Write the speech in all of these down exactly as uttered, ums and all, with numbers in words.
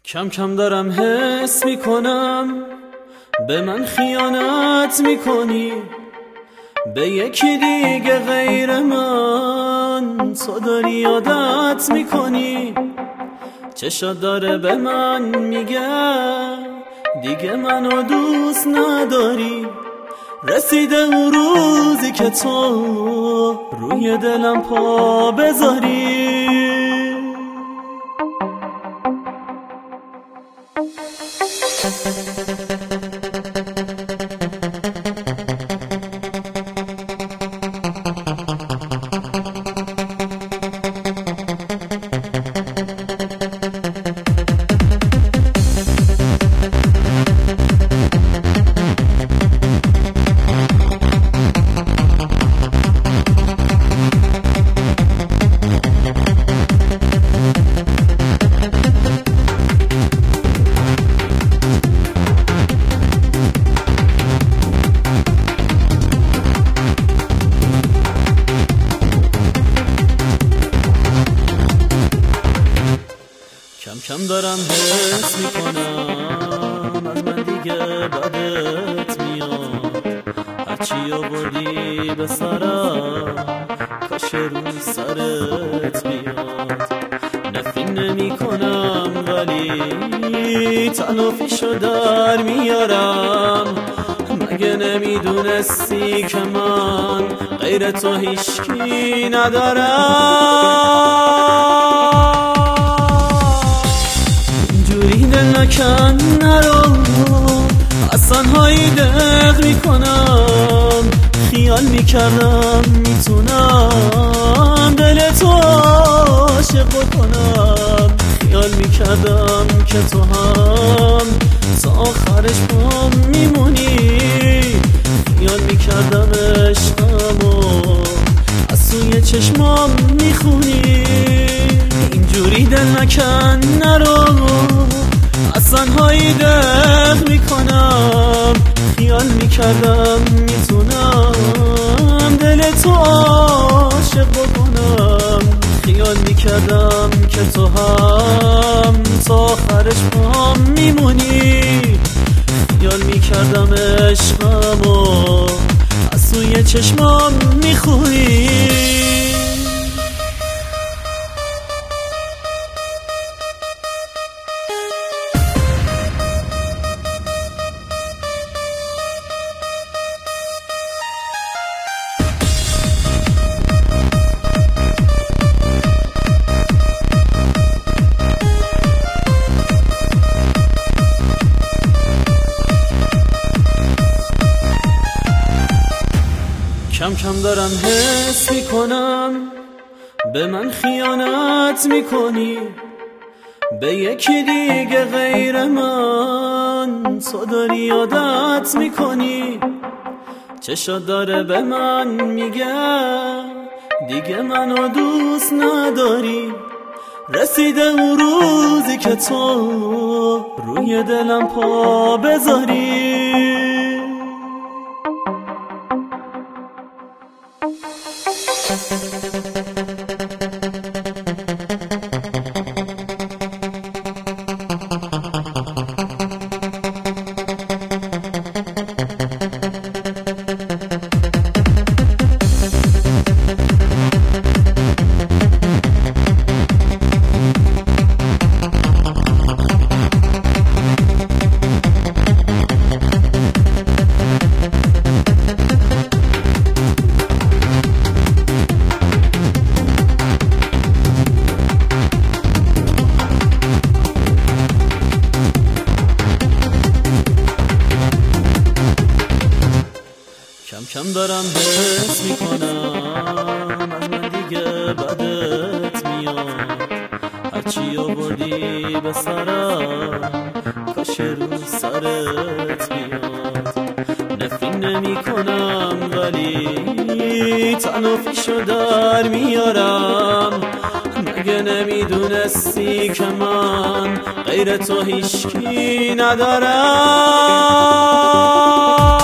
کم کم دارم حس میکنم به من خیانت میکنی، به یکی دیگه غیر من تو داری عادت میکنی. چشات داره به من میگه دیگه منو دوست نداری. رسیده اون روزی که تو روی دلم پا بذاری. کم کم دارم حس میکنم از من دیگه بدت میاد. هرچی آوردی به سرم کاش روی سرت بیاد. نفرین نمی کنم ولی تلافیشو در میارم. مگه نمیدونستی که من غیر تو هیچکی ندارم؟ دل نکن نرو از تنهایی دق میکنم. خیال میکردم میتونم دل تو عاشق بکنم. خیال میکردم که تو هم تا آخرش بام میمونی. خیال میکردم عشقمو از سوی چشمام میخونی. اینجوری دل نکن نرو از تنهایی دق میکنم. خیال میکردم میتونم دل تو عاشق بکنم. خیال میکردم که تو هم تا آخرش بام میمونی. خیال میکردم عشقمو از سوی چشمام میخونی. کم کم دارم حس میکنم به من خیانت میکنی، به یکی دیگه غیر من تو داری عادت میکنی. چشات داره به من میگه دیگه منو دوست نداری. رسیده اون روزی که تو روی دلم پا بذاری. کم کم دارم حس میکنم از من دیگه بدت میاد. هرچی آوردی به سرم کاش روی سرت بیاد. نفرین نمی کنم ولی تلافیشو در میارم. مگه نمیدونستی که من غیر تو هیچکی ندارم؟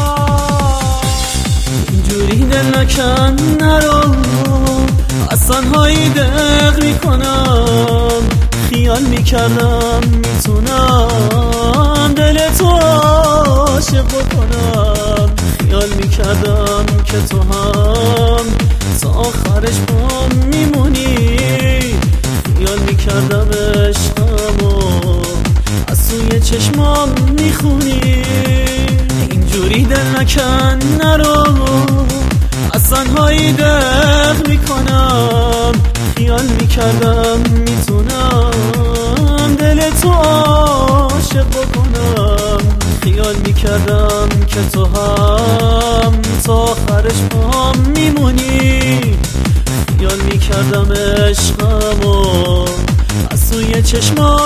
دل نکن نرو از تنهایی دق میکنم. خیال میکردم میتونم دل تو عاشق بکنم، خیال میکردم که تو هم تا آخرش بام میمونی، خیال میکردم عشقمو از سوی چشمام میخونی. اینجوری دل نکن نرو، از تنهایی دق میکنم، خیال میکردم میتونم دل تو عاشق بکنم، خیال میکردم که تو هم تا آخرش بام میمونی، خیال میکردم عشقمو از سوی چشمام